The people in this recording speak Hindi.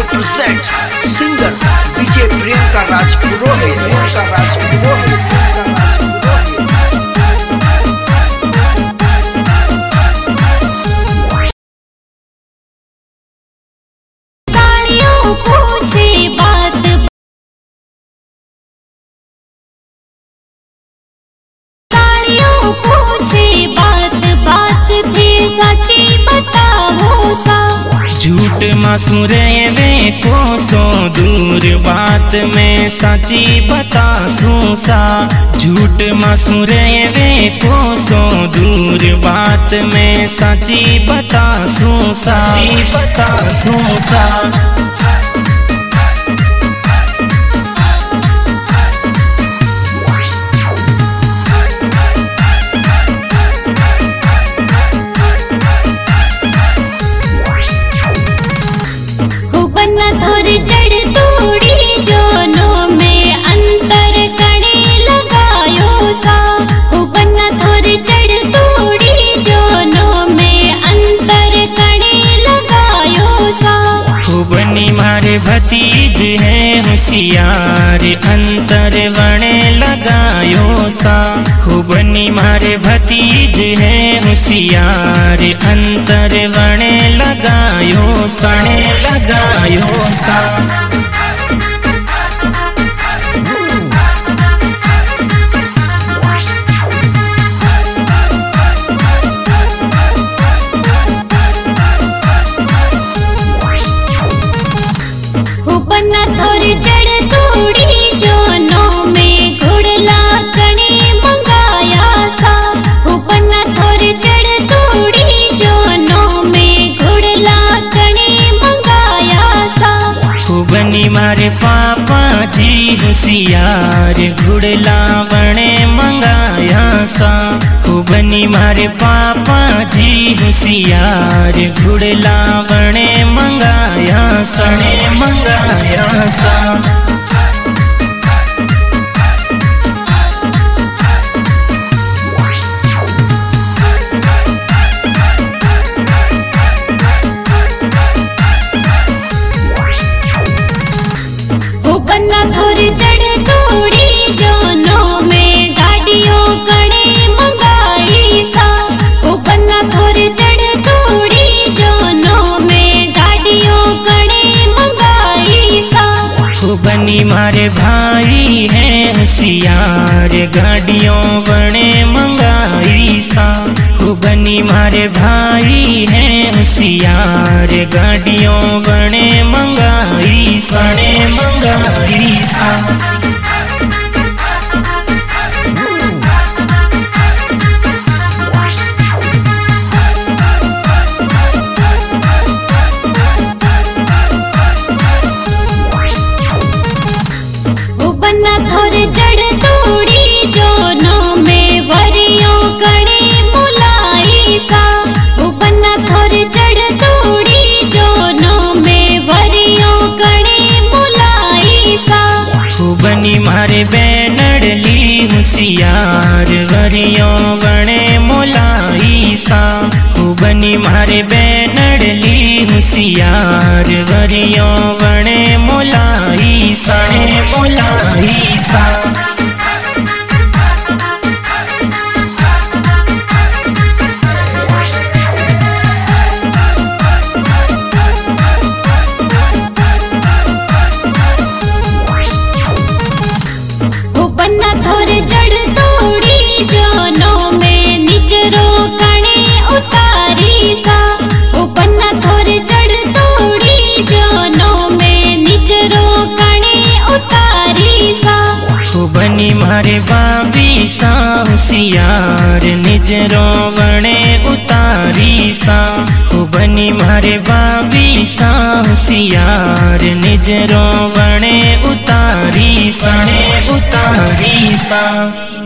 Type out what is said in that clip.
presents singer DJ Priyanka Raj Purohit। झूठ मासूरे वे को सो दूर बात में सच्ची बतासूं सा। झूठ मासूरे वे को सो दूर बात में सच्ची बतासूं सा। चढ़ तोड़ी जोनों में अंतर कड़े लगायो सा। बन्ना थोड़ी चढ़ तोड़ी जोनों में अंतर कड़े लगायो सा। बनी मारे भतीज है होशियार अंतर वणे लगायो सा। बनी मारे भतीज है होशियार अंतर वणे लगायो सा। बन्ना थोड़ी चढ़ तोड़ी जोनों में घुड़ला कणे मंगाया सा। बन्ना थोड़ी चढ़ तोड़ी जोनों में घुड़ला कणे मंगाया सा। बनी मारे पापा जी होशियार घुड़ला वणे मंगाया सा। बनी मारे पापा जी होशियार घुड़ला वणे मंगाया सा। बन्ना थोड़ी चढ़ तोड़ी जोनों में गाड़ियों कड़े मंगाई सा। बन्ना थोड़ी चढ़ तोड़ी जोनों में गाड़ियों कड़े मंगाई सा। बनी मारे भाई है होशियार गाड़ियों बने मंगाई सा। बनी मारे भाई है होशियार गाड़ियों बने मंगाई सा। बन्ना थोड़ी चढ़ तोड़ी जोनों में वरियों कड़े मुलाई सा। बन्ना थोड़ी चढ़ तोड़ी जोनों में वरियों कड़े मुलाई सा। बनी मारे बैनड़ली होशियार वरियों बने मोलाई सा। बनी मारे बैनड़ली होशियार वरियों बने मोलाई सा। बन्ना थोड़ी चढ़ तोड़ी जोनों में निचरो कणे उतारी सा। बन्ना थोड़ी चढ़ तोड़ी जोनों में निचरो कणे उतारी सा। बनी मारे बाबी सा होशियार निजरों बने उतारी सा। बनी मारे बाबी सा होशियार निजरों बने उतारी सा।